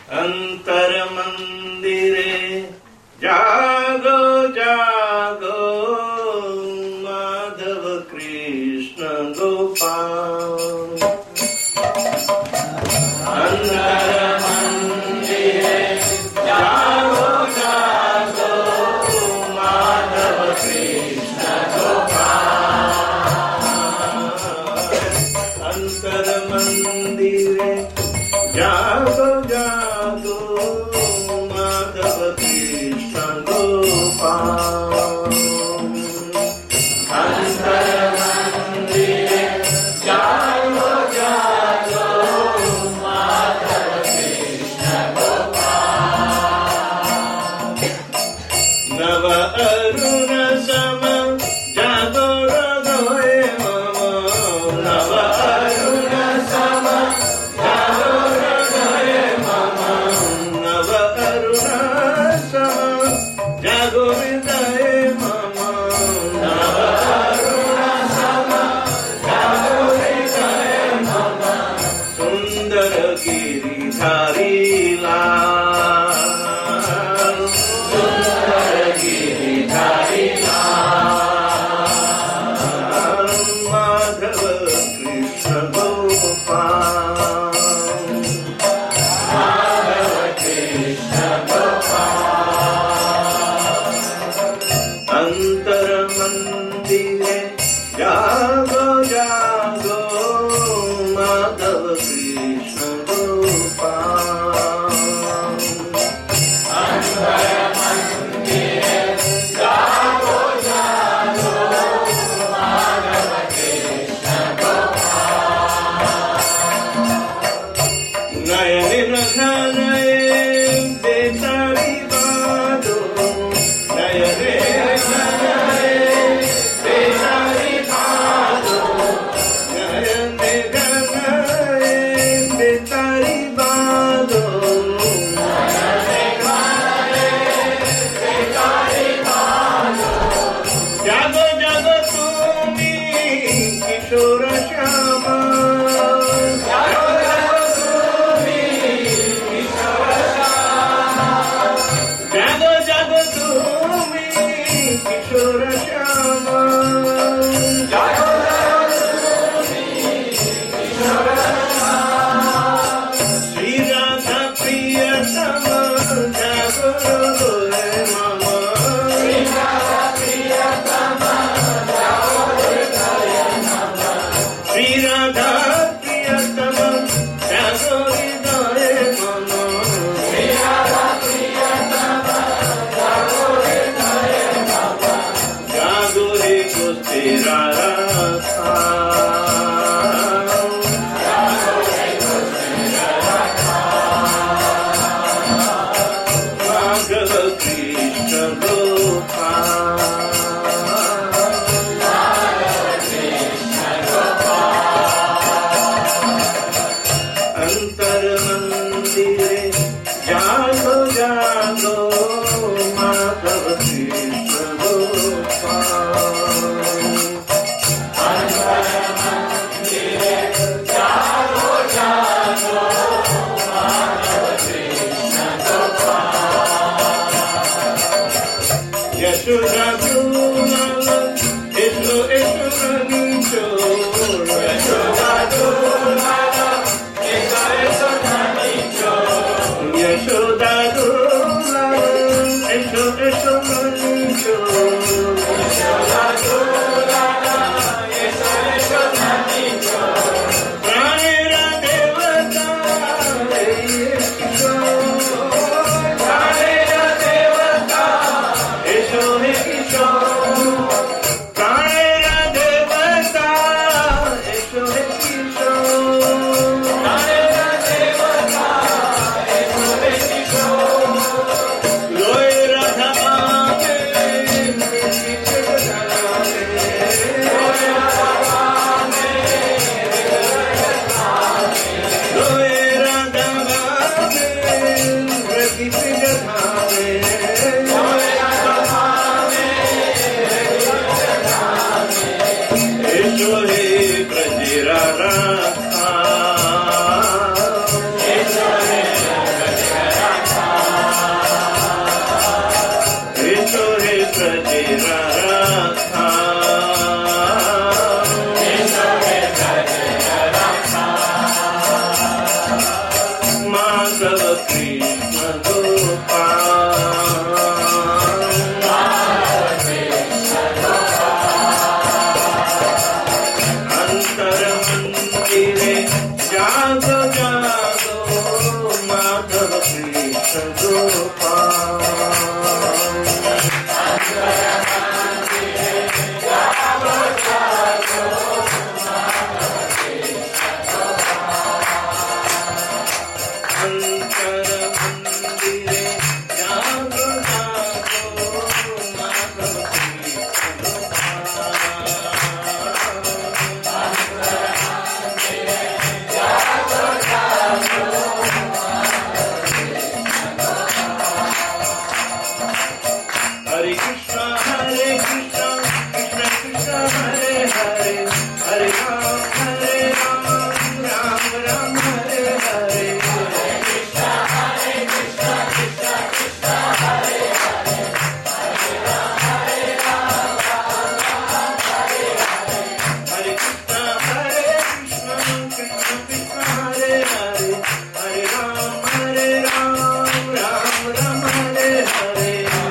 अंतर मंदिरे जागो जागो माधव कृष्ण गोपाल। अंतर मंदिरे जागो जागो माधव कृष्ण गोपाल। अंतर मंदिरे जागो जागो माधव कृष्ण गोपाल। अंतर मंदिरे जागो जागो माधव कृष्ण गोपाल। नव अरुण सम जागो हृदय मम। नव अरुण सम जागो हृदय मम। नव अरुण सम जागो हृदय मम। नव अरुण सम जागो हृदय मम। सुंदर गिरिधारी लाल। सुंदर गिरिधारी लाल। माधव कृष्ण गोपाल। माधव कृष्ण गोपाल। अंतर मंदिरे जागो जागो माधव कृष्ण गोपाल। अंतर मंदिरे जागो जागो माधव कृष्ण गोपाल। नयन घनये बेतारी बादो। नयन घनये बेतारी बादो। नयन घनये बेतारी बादो। नयन घनये बेतारी बादो। जागो जागो तुमी किशोर श्यामा। जागो जागो तुमी किशोर श्यामा। जागो जागो तुमी किशोर श्यामा। जागो जागो तुमी किशोर श्यामा। श्री राधा प्रियतम जागो हृदय मम। श्री राधा प्रियतम जागो हृदय मम। श्री राधा प्रियतम जागो हृदय मम। श्री राधा प्रियतम जागो हृदय मम। जागो रे कुस्ते राधा। जागो रे कुस्ते राधा। माधव कृष्ण गोपाल। माधव कृष्ण गोपाल। अंतर मंदिरे जागो जागो माधव कृष्ण गोपाल। अंतर मंदिरे जागो जागो माधव कृष्ण गोपाल। यशोदा दुलाल एसो एसो नीचो। यशोदा दुलाल एसो एसो नीचो। यशोदा दुलाल एसो एसो नीचो। यशोदा दुलाल एसो एसो नीचो। प्राणेरा देवता हे किशोर। प्राणेरा देवता एसो हे किशोर। Madhava Krishna Gopal. Antara mandire jago jago Madhava Krishna Gopal. Hare Krishna, Krishna Krishna, Hare Hare, Hare Ram, Ram Ram, Hare Hare. Hare Krishna, Krishna Krishna, Hare Hare, Hare Ram, Hare Hare. Hare Krishna, Krishna Krishna, Hare Hare, Hare Ram, Ram Ram, Hare Hare.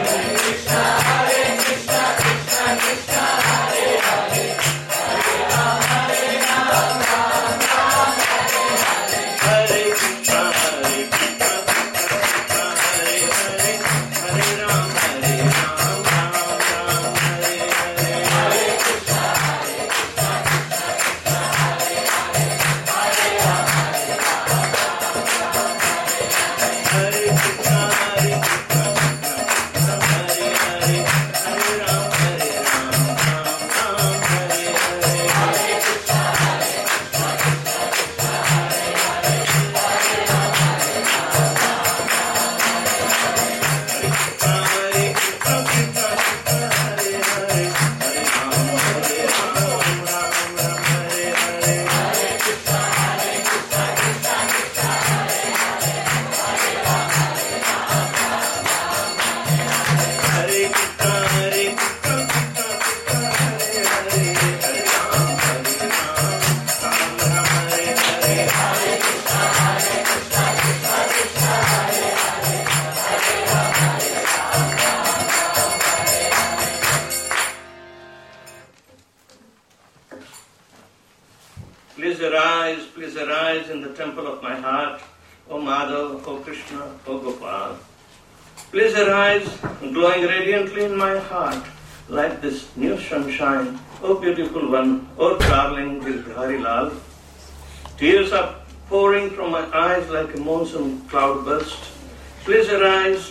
Please arise in the temple of my heart, O Madhav, O Krishna, O Gopal. Please arise, glowing radiantly in my heart, like this new sunshine, O beautiful one, O darling Girdhari Lal. Tears are pouring from my eyes like a monsoon cloudburst. Please arise,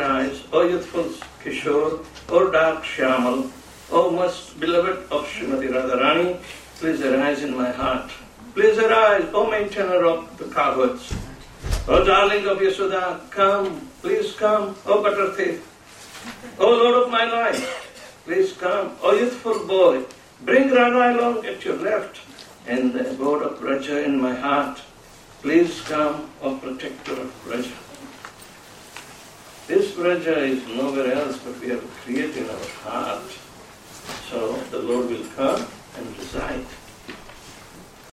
O youthful Kishore, O dark Shyamal, O most beloved of Srimati Radharani, please arise in my heart. Please arise, O maintainer of the cowherds. O darling of Yashoda, come, please come, O butter thief. O Lord of my life, please come, O youthful boy, bring Radha along at your left, and the abode of Braja in my heart. Please come, O protector of Braja. This Braja is nowhere else, but we have created in our heart. So the Lord will come and reside.